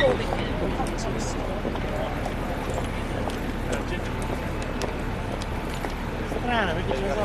Strano perché non so.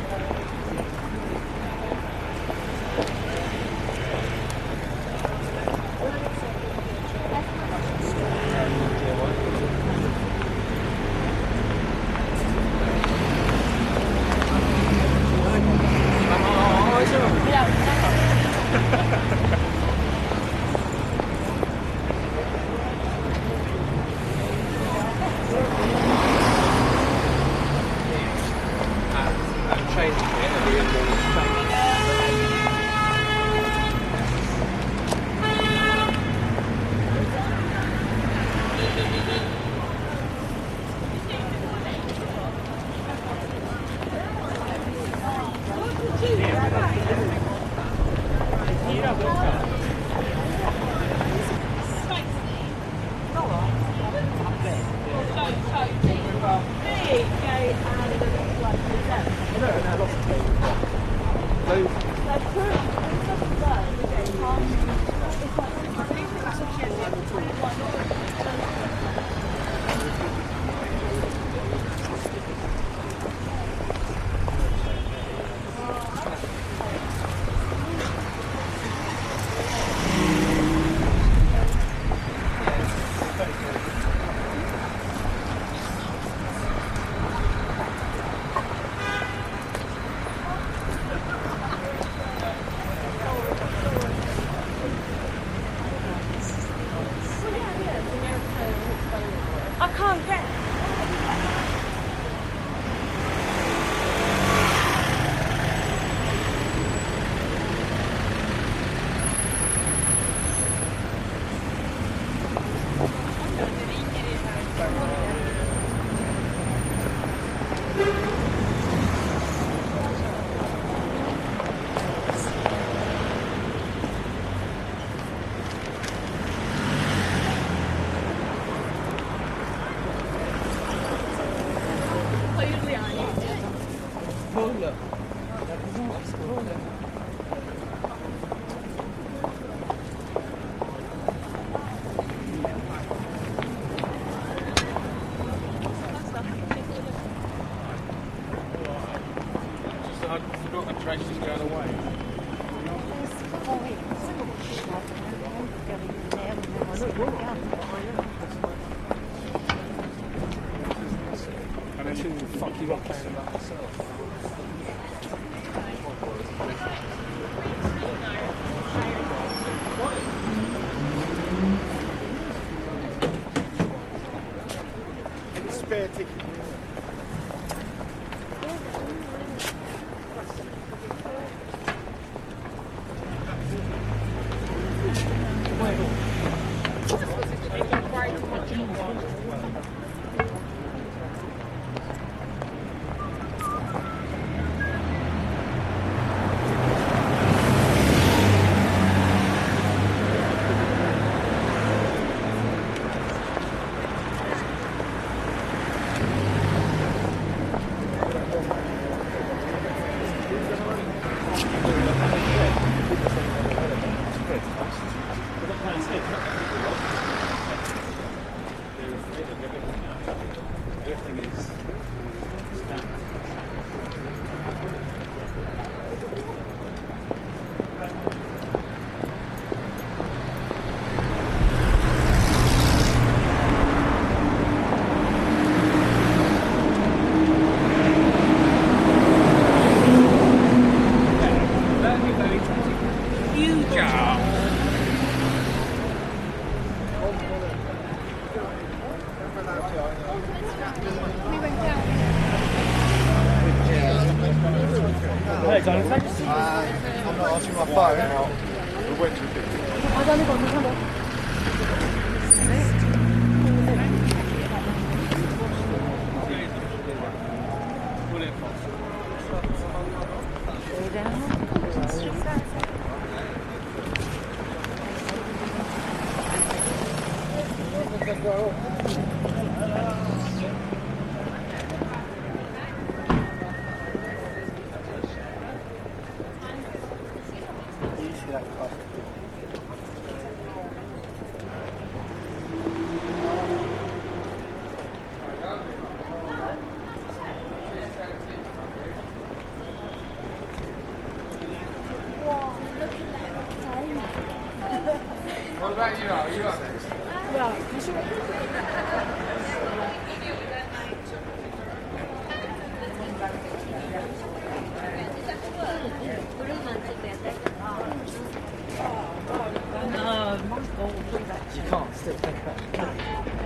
I'm not answering my phone. We went to a bit. 야, 다시 You can't still think about it.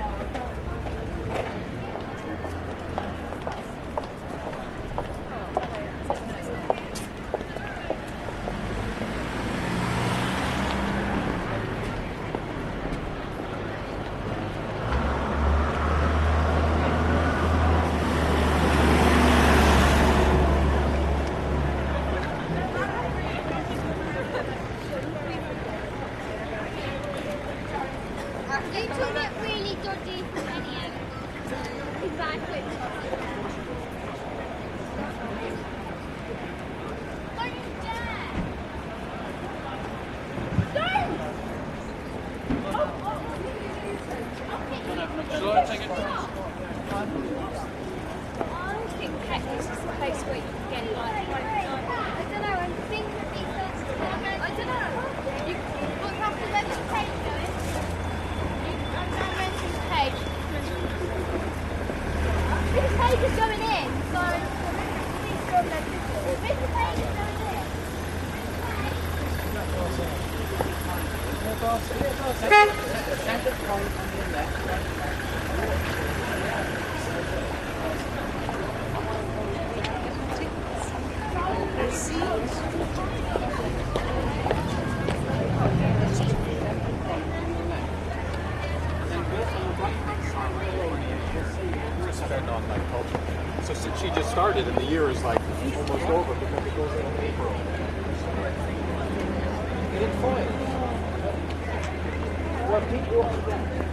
They took it really dodgy video. Exactly. Don't you dare! Don't! Shall I take it? I think Pecky's is the place where you can get like I don't know, I'm thinking I don't know. You look after where this page going. I'm not mentioning the page. This page is going in, so this page is going in. Spend on like culture. So since she just started and the year is like almost over because it goes in April. You didn't find it. Well, people